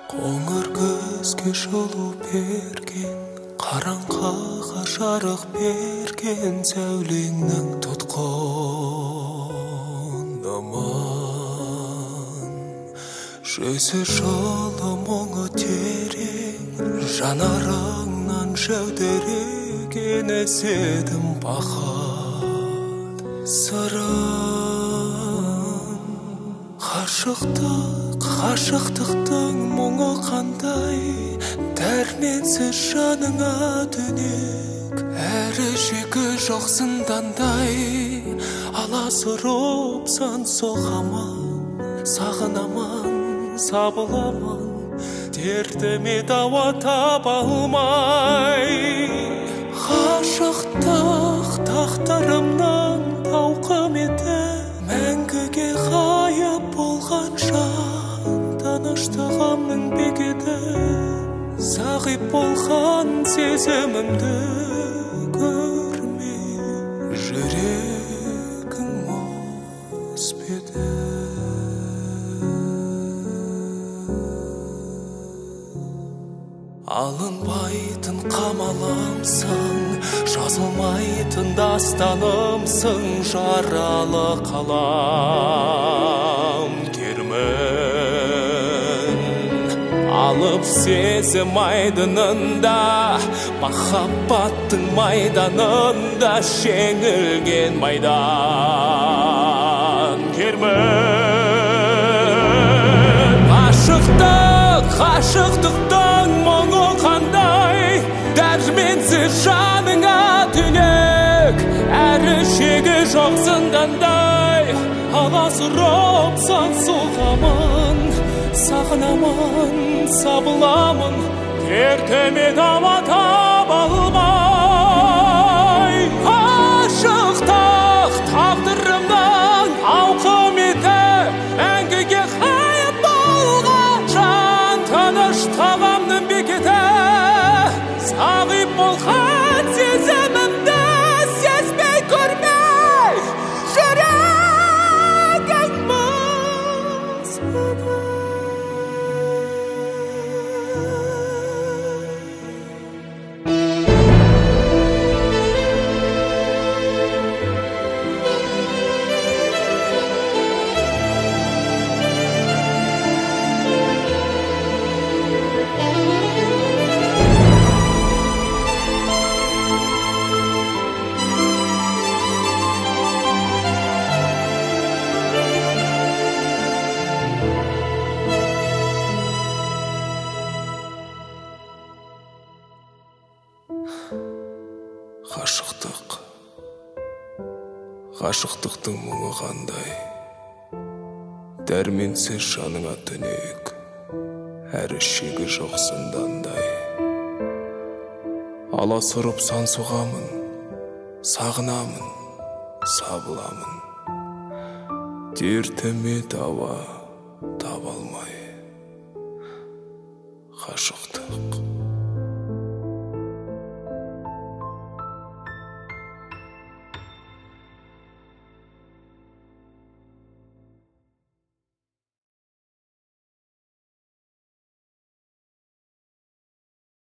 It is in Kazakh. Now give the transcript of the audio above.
Қоңыр көзге жылу берген, қараңғыға жарық берген сәулеңнің тұтқын аман. Жүзі жылы мұңы терең, жанарыңнан жәудіреген естедім бақыт сырын. Ғашықтықтың мұңы қандай, дәрменсіз жаныңа түнек, әрі шегі жоқ зындандай. Аласұрып сан соғамын, сағынамын, сабыламын, дертіме дауа таба алмай. Ғашықтық тағдырымның тауқыметі, мәңгіге ғайып болған жан, таныштығымның бекеті. Зағип болған сезімімді көрме, жүрегің мұз беді. Алынбайтын қамалымсың, жазылмайтын дастанымсың, жаралы қалам кермін. Алып сезім айдынында, махаббаттың майданында, жеңілген майдан кермін. Ғашықтықтың мұңы қандай, дәрменсіз жаныңа түнек, әрі шегі жоқ зындандай. Аласұрып сан соғамын, сағынамын, сабыламын, дертіме дауа таба алмай. Ғашықтық тағдырымның тауқыметі, мәңгіге ғайып болған жан, таныштығымның бекеті. Зағип болған сезімімді сезбей көрмей, жүрегің мұз беді. Ғашықтықтың мұңы қандай, дәрменсіз жаныңа түнек, әрі шегі жоқ зындандай. Аласұрып сан соғамын, сағынамын, сабыламын, дертіме дауа таба алмай. Ғашықтық